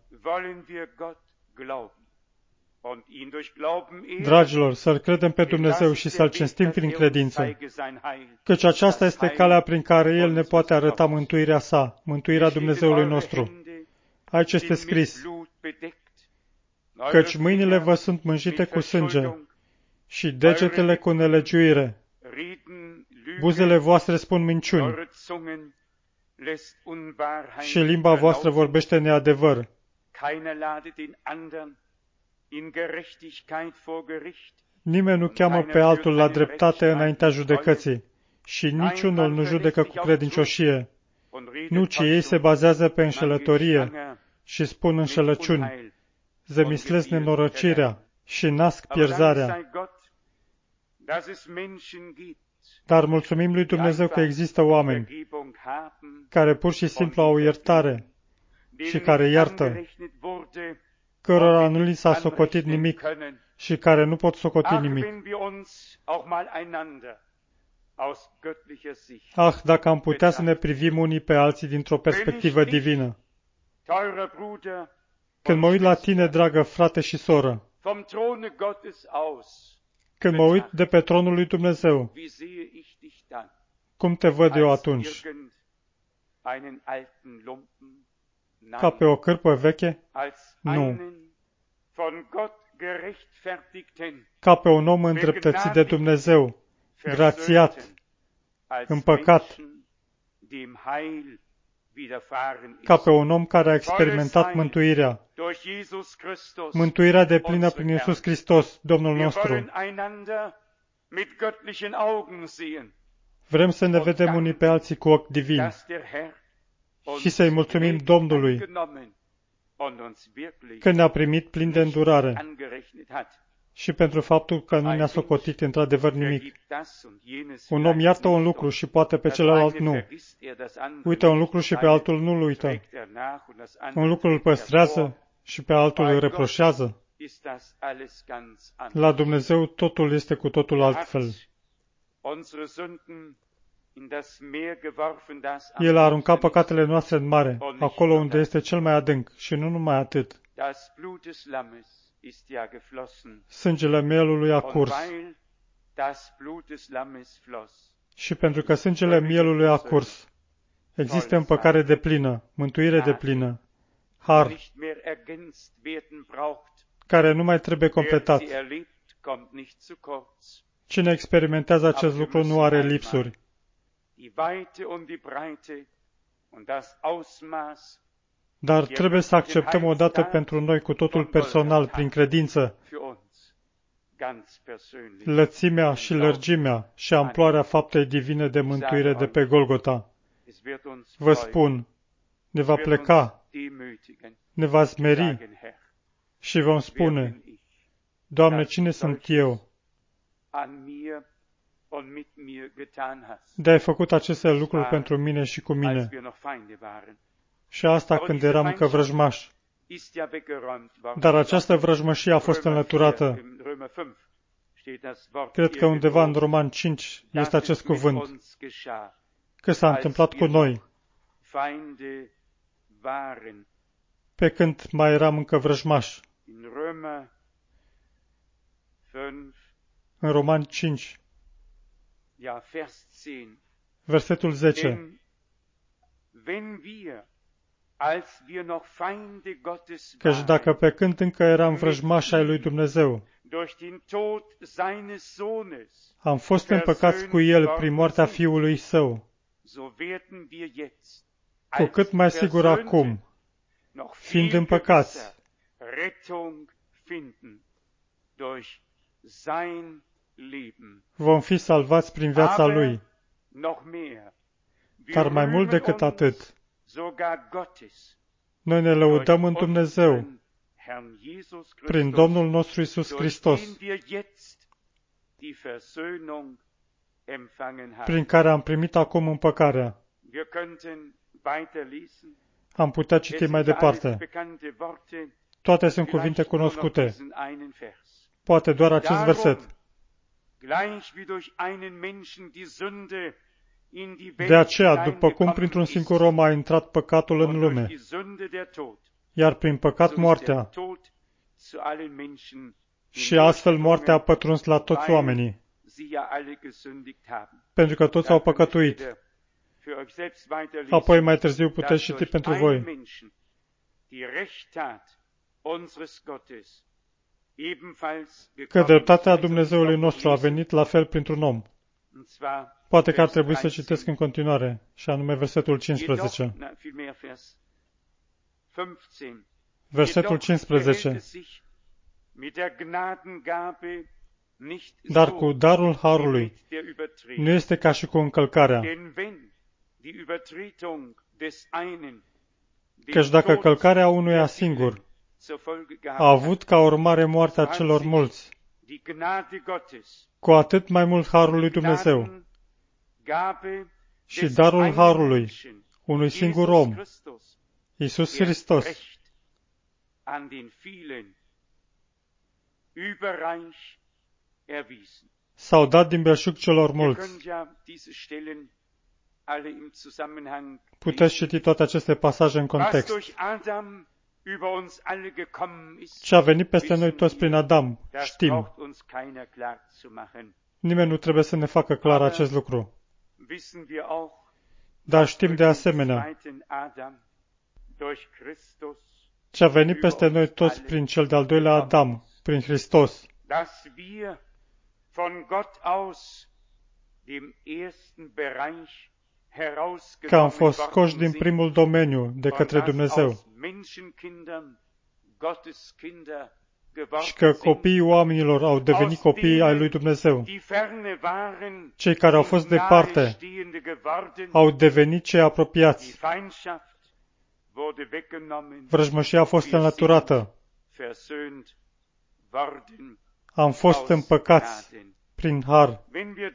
Dragilor, să-L credem pe Dumnezeu și să-L cinstim prin credință, căci aceasta este calea prin care El ne poate arăta mântuirea sa, mântuirea Dumnezeului nostru. Aici este scris, căci mâinile vă sunt mânjite cu sânge și degetele cu nelegiuire. buzele voastre spun minciuni și limba voastră vorbește neadevăr. Nimeni nu cheamă pe altul la dreptate înaintea judecății și niciunul nu judecă cu credincioșie. Nu, ci ei se bazează pe înșelătorie și spun înșelăciuni, zămislesc nenorocirea și nasc pierzarea. Dar mulțumim lui Dumnezeu că există oameni care pur și simplu au iertare și care iartă, cărora nu li s-a socotit nimic și care nu pot socoti nimic. Ah, dacă am putea să ne privim unii pe alții dintr-o perspectivă divină. Când mă uit la tine, dragă frate și soră, când mă uit de pe tronul lui Dumnezeu, cum te văd eu atunci? Ca pe o cârpă veche? Nu. Ca pe un om îndreptățit de Dumnezeu, grațiat, împăcat, ca pe un om care a experimentat mântuirea deplină prin Iisus Hristos, Domnul nostru. Vrem să ne vedem unii pe alții cu ochi divini și să-i mulțumim Domnului că ne-a primit plin de îndurare și pentru faptul că nu ne-a socotit într-adevăr nimic. Un om iartă un lucru și poate pe celălalt nu. Uită un lucru și pe altul nu-l uită. Un lucru îl păstrează și pe altul îl reproșează. La Dumnezeu totul este cu totul altfel. El a aruncat păcatele noastre în mare, acolo unde este cel mai adânc, și nu numai atât. Sângele mielului a curs. Și pentru că sângele mielului a curs, există împăcare deplină, mântuire deplină, har, care nu mai trebuie completat. Cine experimentează acest lucru nu are lipsuri. Dar trebuie să acceptăm odată pentru noi cu totul personal, prin credință, lățimea și lărgimea și amploarea faptei divine de mântuire de pe Golgota. Vă spun, ne va pleca, ne va smeri și vom spune, Doamne, cine sunt eu? De-ai făcut aceste lucruri pentru mine și cu mine. Și asta când eram încă vrăjmași. Dar această vrăjmășie a fost înlăturată. Cred că undeva în Roman 5 este acest cuvânt, că s-a întâmplat cu noi, pe când mai eram încă vrăjmași. În Roman 5, versetul 10. Căci dacă pe când încă eram vrăjmași ai lui Dumnezeu, am fost împăcați cu El prin moartea Fiului Său, cu cât mai sigur acum, fiind împăcați, vom fi salvați prin viața Lui. Dar mai mult decât atât, noi ne lăudăm în Dumnezeu prin Domnul nostru Iisus Hristos, prin care am primit acum împăcarea. Am putea citi mai departe. Toate sunt cuvinte cunoscute. Poate doar acest verset. De aceea, după cum printr-un singur om a intrat păcatul în lume, iar prin păcat moartea, și astfel moartea a pătruns la toți oamenii, pentru că toți au păcătuit. Apoi mai târziu puteți citi pentru voi. Că dreptatea Dumnezeului nostru a venit la fel printr-un om, Poate că ar trebui să citesc în continuare, și anume versetul 15. Versetul 15. Dar cu darul harului nu este ca și cu încălcarea. Căci dacă călcarea unuia singur a avut ca urmare moartea celor mulți, cu atât mai mult harul lui Dumnezeu și darul harului unui singur om, Iisus Hristos, s-au dat din belșug celor mulți. Puteți citi toate aceste pasaje în context. Ce a venit peste noi toți prin Adam, știm. Nimeni nu trebuie să ne facă clar acest lucru. Dar știm de asemenea ce a venit peste noi toți prin cel de-al doilea Adam, prin Hristos, că am fost scoși din primul domeniu de către Dumnezeu și că copiii oamenilor au devenit copii ai lui Dumnezeu. Cei care au fost departe au devenit cei apropiați. Vrăjmășia a fost înlăturată. Am fost împăcați prin har.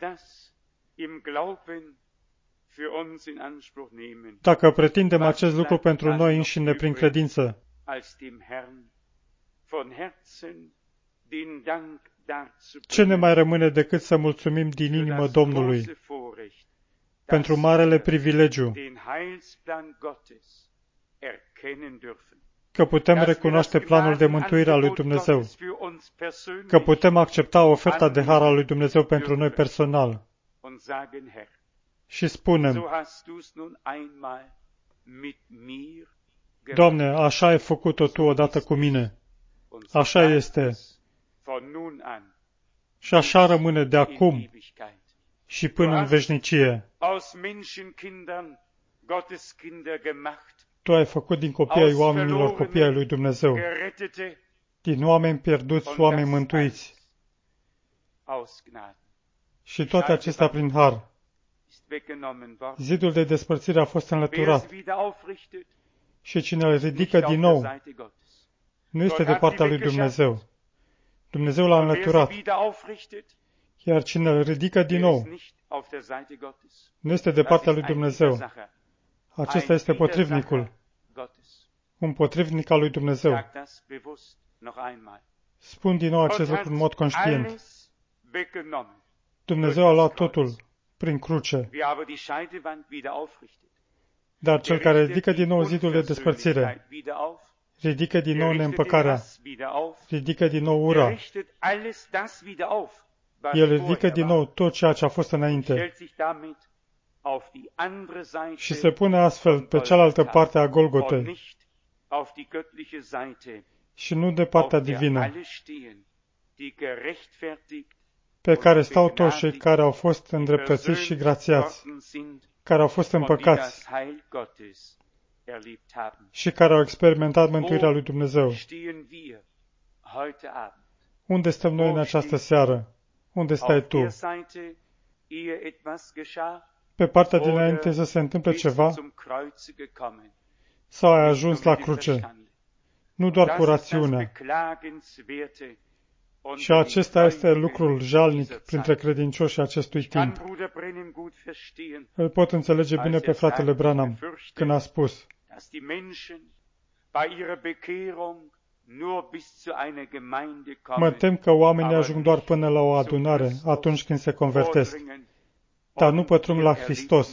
Dacă pretindem acest lucru pentru noi înșine prin credință, ce ne mai rămâne decât să mulțumim din inimă Domnului pentru marele privilegiu că putem recunoaște planul de mântuire al lui Dumnezeu, că putem accepta oferta de har al lui Dumnezeu pentru noi personal și spunem: Doamne, așa ai făcut-o Tu odată cu mine. Așa este. Și așa rămâne de acum și până în veșnicie. Tu ai făcut din copii ai oamenilor copii ai lui Dumnezeu, din oameni pierduți, oameni mântuiți. Și toate acestea prin har. Zidul de despărțire a fost înlăturat. Și cine îl ridică din nou nu este de partea lui Dumnezeu. Dumnezeu l-a înlăturat. Iar cine îl ridică din nou nu este de partea lui Dumnezeu. Acesta este potrivnicul. Un potrivnic al lui Dumnezeu. Spun din nou acest lucru în mod conștient. Dumnezeu a luat totul prin cruce. Dar cel care ridică din nou zidul de despărțire, ridică din nou neîmpăcarea, ridică din nou ura. El ridică din nou tot ceea ce a fost înainte și se pune astfel pe cealaltă parte a Golgotei și nu de partea divină, pe care stau toți cei care au fost îndreptățiți și grațiați, care au fost împăcați și care au experimentat mântuirea lui Dumnezeu. Unde stăm noi în această seară? Unde stai tu? Pe partea dinainte să se întâmple ceva? Sau ai ajuns la cruce? Nu doar cu rațiunea. Și acesta este lucrul jalnic printre credincioșii acestui timp. Îl pot înțelege bine pe fratele Branham când a spus: mă tem că oamenii ajung doar până la o adunare atunci când se convertesc, dar nu pătrund la Hristos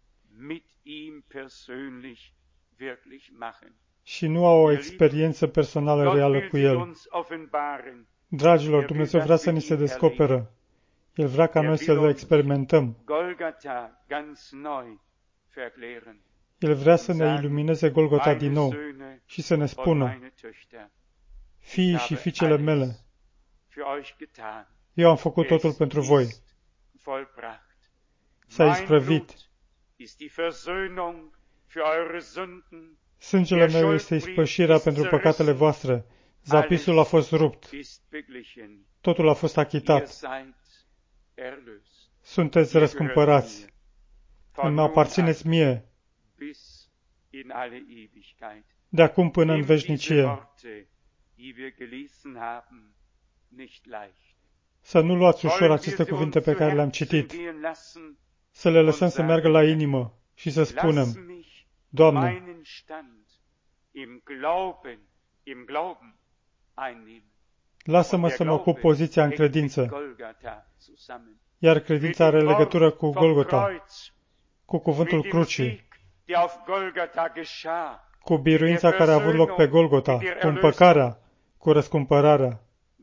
și nu au o experiență personală reală cu El. Dragilor, Dumnezeu vrea să ni se descoperă. El vrea ca noi să-L experimentăm. El vrea să ne ilumineze Golgota din nou și să ne spună: fiii și fiicele mele, eu am făcut totul pentru voi. s-a isprăvit. Sângele meu este ispășirea pentru păcatele voastre. Zapisul a fost rupt. Totul a fost achitat. Sunteți răscumpărați. Îmi aparțineți mie. De acum până în veșnicie. Să nu luați ușor aceste cuvinte pe care le-am citit. Să le lăsăm să meargă la inimă și să spunem: Doamne, lasă-mă să mă ocup poziția în credință. Iar credința are legătură cu Golgota, cu cuvântul crucii, cu biruința care a avut loc pe Golgota, cu împăcarea, cu răscumpărarea.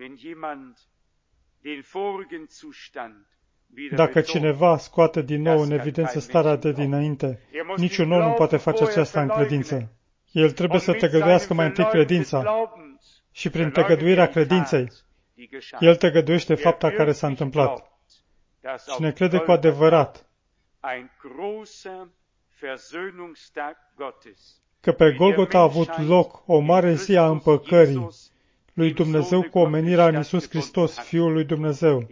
Dacă cineva scoate din nou în evidență starea de dinainte, niciun om nu poate face aceasta în credință. El trebuie să tăgăduiască mai întâi credința și prin tăgăduirea credinței, el tăgăduiește fapta care s-a întâmplat. Cine crede cu adevărat că pe Golgota a avut loc o mare zi a împăcării lui Dumnezeu cu omenirea în Iisus Hristos, Fiul lui Dumnezeu,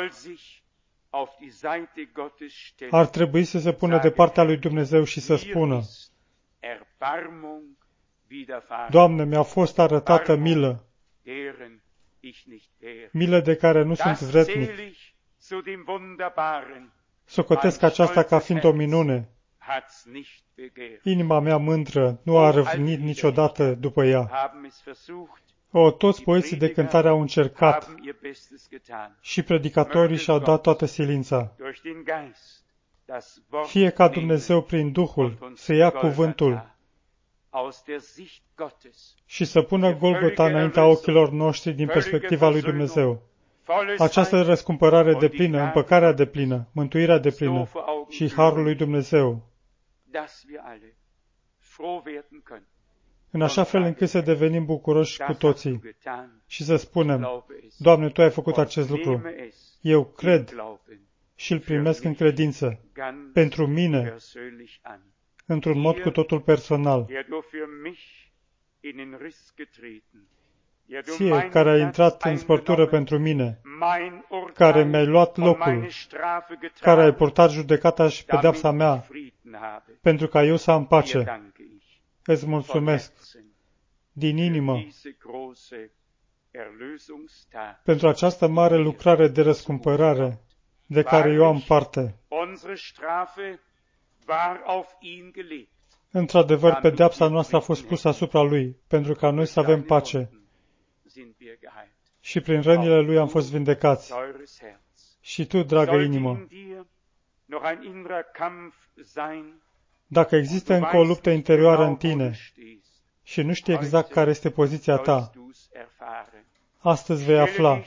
ar trebui să se pună de partea lui Dumnezeu și să spună: Doamne, mi-a fost arătată milă, milă de care nu sunt vrednic. Socotesc aceasta ca fiind o minune. Inima mea mândră nu a răvnit niciodată după ea. Toți poeții de cântare au încercat și predicatorii și-au dat toată silința. Fie ca Dumnezeu prin Duhul să ia cuvântul și să pună Golgota înaintea ochilor noștri din perspectiva lui Dumnezeu. Această răscumpărare deplină, împăcarea deplină, mântuirea deplină și harul lui Dumnezeu, în așa fel încât să devenim bucuroși cu toții și să spunem: Doamne, Tu ai făcut acest lucru. Eu cred și îl primesc în credință, pentru mine, într-un mod cu totul personal. Ție, care ai intrat în spărtură pentru mine, care mi-ai luat locul, care ai purtat judecata și pedeapsa mea, pentru ca eu să am pace, îți mulțumesc din inimă pentru această mare lucrare de răscumpărare de care eu am parte. Într-adevăr, pedeapsa noastră a fost pusă asupra Lui, pentru ca noi să avem pace. Și prin rănile Lui am fost vindecați. Și Tu, dragă inimă, dacă există încă o luptă interioară în tine și nu știi exact care este poziția ta, astăzi vei afla.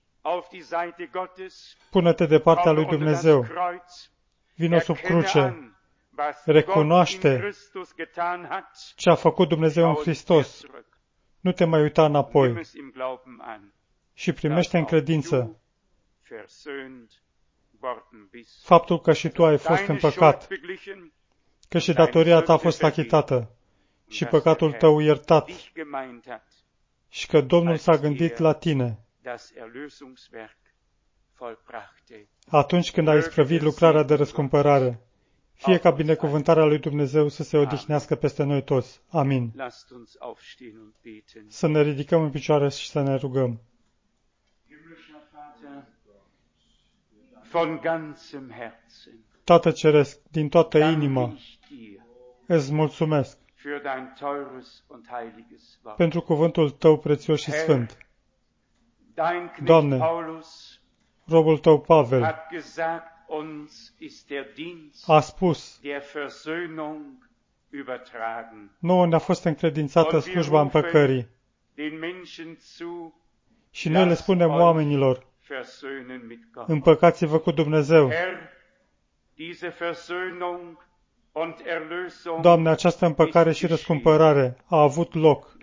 Pune-te de partea lui Dumnezeu. Vino sub cruce. Recunoaște ce a făcut Dumnezeu în Hristos. Nu te mai uita înapoi. Și primește în credință faptul că și tu ai fost împăcat, că și datoria ta a fost achitată și păcatul tău iertat și că Domnul s-a gândit la tine atunci când a isprăvit lucrarea de răscumpărare. Fie ca binecuvântarea lui Dumnezeu să se odihnească peste noi toți. Amin. Să ne ridicăm în picioare și să ne rugăm. Tată Ceresc, din toată inima, îți mulțumesc pentru cuvântul Tău prețios și sfânt. Doamne, robul Tău Pavel a spus: nouă ne-a fost încredințată slujba împăcării și noi le spunem oamenilor: împăcați-vă cu Dumnezeu. Doamne, această împăcare și răscumpărare a avut loc.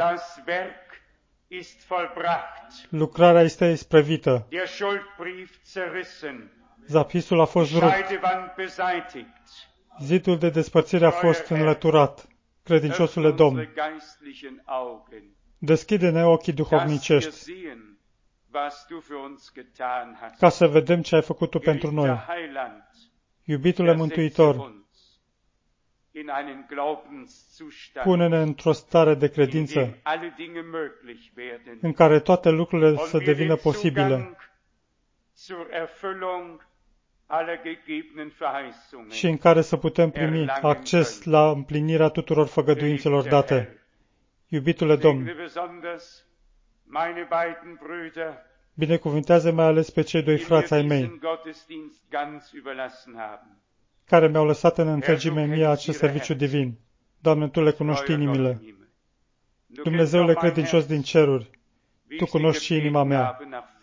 Lucrarea este isprăvită. Zapisul a fost rupt. Scheidewand beseitigt. Zidul de despărțire a fost înlăturat. Credinciosule Öffne Domn, unsere geistlichen Augen, deschide-ne ochii dass wir duhovnicești, sehen, was du für uns getan hast. ca să vedem ce ai făcut tu pentru Geliebter noi. Heiland, Iubitule versetze Mântuitor, uns in einen Glaubenszustand, pune-ne într-o stare de in credință dem alle Dinge möglich werden în care toate lucrurile să und wir devină den posibile Zugang zur Erfüllung aller gegebenen Verheißungen și în care să putem primi acces la împlinirea tuturor făgăduințelor date. Iubitule Segne Domn, besonders meine beiden Brüder, binecuvintează mai ales pe cei doi die mir frați ai mei, diesen Gottesdienst ganz überlassen haben. care mi-au lăsat în întregime mie acest serviciu divin. Doamne, Tu le cunoști inimile. Dumnezeule credincios din ceruri, Tu cunoști și inima mea,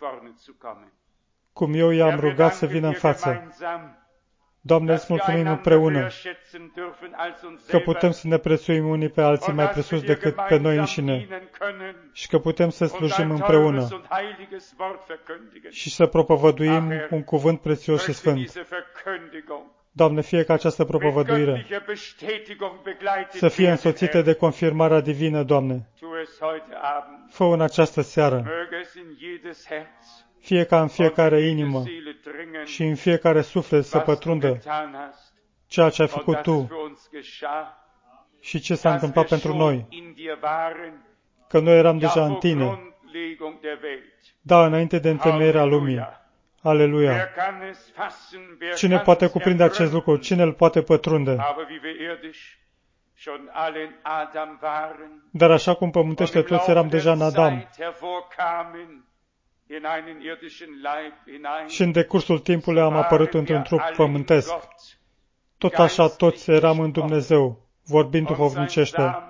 cum eu i-am rugat să vină în față. Doamne, îți mulțumim împreună că putem să ne prețuim unii pe alții mai presus decât pe noi înșine și că putem să slujim împreună și să propovăduim un cuvânt prețios și sfânt. Doamne, fie ca această propovăduire să fie însoțită de confirmarea divină, Doamne. Fă-o în această seară, fie ca în fiecare inimă și în fiecare suflet să pătrundă ceea ce ai făcut Tu și ce s-a întâmplat pentru noi, că noi eram deja în Tine, da, înainte de întemeierea lumii. Aleluia! Cine poate cuprinde acest lucru? Cine îl poate pătrunde? Dar așa cum pământește toți eram deja în Adam și în decursul timpului am apărut într-un trup pământesc, tot așa toți eram în Dumnezeu, vorbind duhovnicește,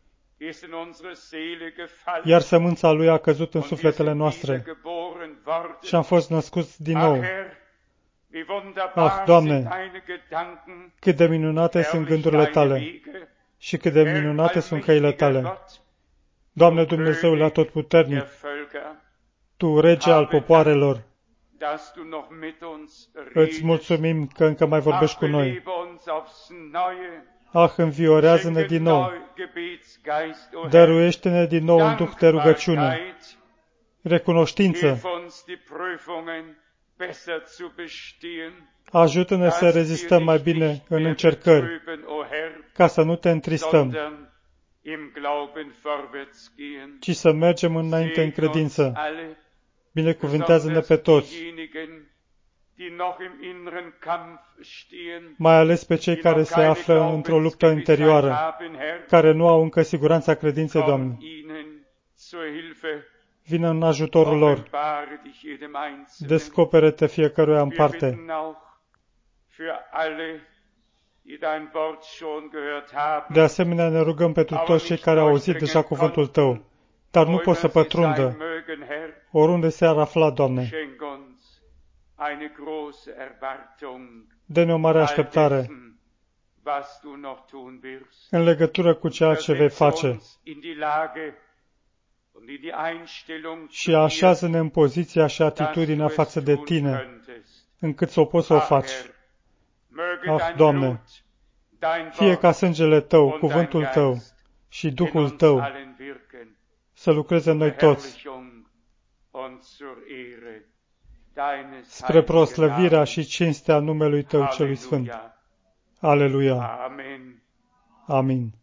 iar sămânța Lui a căzut în sufletele noastre și am fost născuți din nou. Ah, Doamne, cât de minunate sunt gândurile Tale și cât de minunate sunt căile Tale. Doamne Dumnezeule atotputernic, Tu, Rege al popoarelor, îți mulțumim că încă mai vorbești cu noi. Ah, înviorează-ne din nou, dăruiește-ne din nou un duh de rugăciune, recunoștință, ajută-ne să rezistăm mai bine în încercări, ca să nu Te întristăm, ci să mergem înainte în credință. Binecuvintează-ne pe toți, mai ales pe cei care se află într-o luptă interioară, care nu au încă siguranța credinței, Doamne. Vină în ajutorul lor. Descoperă-te fiecăruia în parte. De asemenea, ne rugăm pentru toți cei care au auzit deja cuvântul Tău, dar nu pot să pătrundă oriunde s-ar afla, Doamne. Dă-ne o mare așteptare în legătură cu ceea ce vei face și așează-ne în poziția și atitudinea față de Tine, încât să o poți să o faci. Ah, Doamne, fie ca sângele Tău, cuvântul Tău și Duhul Tău să lucreze în noi toți, spre proslăvirea și cinstea numelui Tău celui Sfânt. Aleluia! Amin.